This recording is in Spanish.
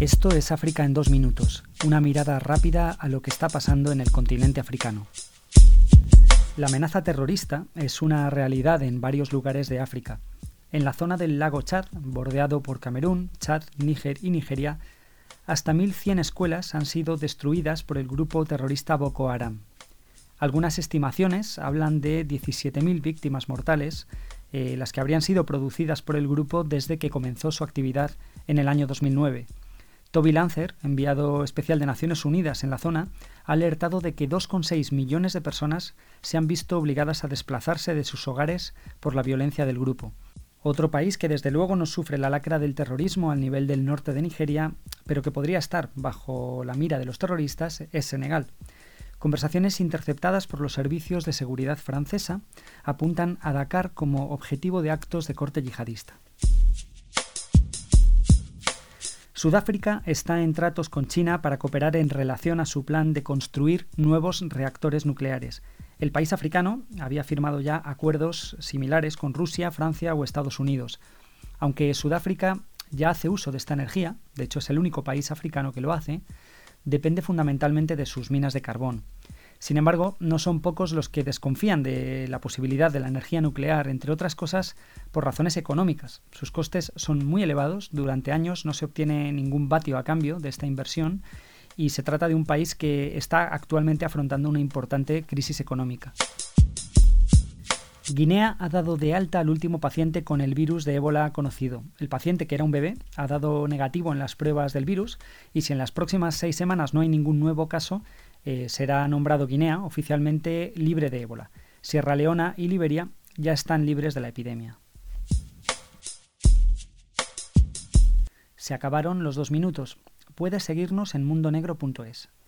Esto es África en 2 minutos, una mirada rápida a lo que está pasando en el continente africano. La amenaza terrorista es una realidad en varios lugares de África. En la zona del lago Chad, bordeado por Camerún, Chad, Níger y Nigeria, hasta 1.100 escuelas han sido destruidas por el grupo terrorista Boko Haram. Algunas estimaciones hablan de 17.000 víctimas mortales, las que habrían sido producidas por el grupo desde que comenzó su actividad en el año 2009. Toby Lancer, enviado especial de Naciones Unidas en la zona, ha alertado de que 2,6 millones de personas se han visto obligadas a desplazarse de sus hogares por la violencia del grupo. Otro país que desde luego no sufre la lacra del terrorismo al nivel del norte de Nigeria, pero que podría estar bajo la mira de los terroristas, es Senegal. Conversaciones interceptadas por los servicios de seguridad francesa apuntan a Dakar como objetivo de actos de corte yihadista. Sudáfrica está en tratos con China para cooperar en relación a su plan de construir nuevos reactores nucleares. El país africano había firmado ya acuerdos similares con Rusia, Francia o Estados Unidos. Aunque Sudáfrica ya hace uso de esta energía, de hecho es el único país africano que lo hace, depende fundamentalmente de sus minas de carbón. Sin embargo, no son pocos los que desconfían de la posibilidad de la energía nuclear, entre otras cosas, por razones económicas. Sus costes son muy elevados, durante años no se obtiene ningún vatio a cambio de esta inversión y se trata de un país que está actualmente afrontando una importante crisis económica. Guinea ha dado de alta al último paciente con el virus de ébola conocido. El paciente, que era un bebé, ha dado negativo en las pruebas del virus y si en las próximas 6 semanas no hay ningún nuevo caso, será nombrado Guinea oficialmente libre de ébola. Sierra Leona y Liberia ya están libres de la epidemia. Se acabaron los 2 minutos. Puedes seguirnos en mundonegro.es.